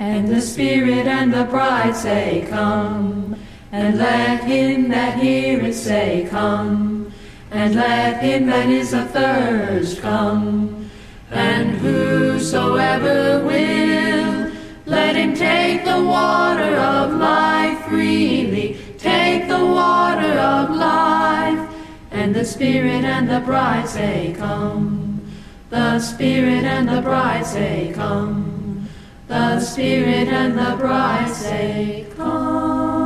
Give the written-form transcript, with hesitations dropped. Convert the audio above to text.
And the Spirit and the bride say, Come. And let him that heareth say, Come. And let him that is athirst come. And whosoever will, let him take the water of life freely, take the water of life. And the Spirit and the bride say, Come. The Spirit and the bride say, Come. The Spirit and the bride say, Come.